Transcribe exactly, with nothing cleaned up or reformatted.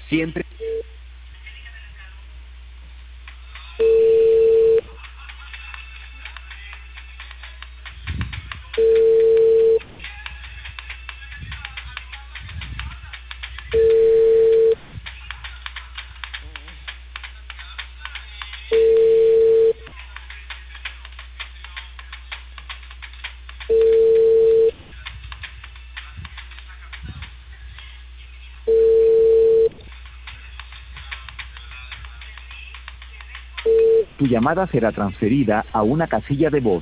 Siempre. Tu llamada será transferida a una casilla de voz.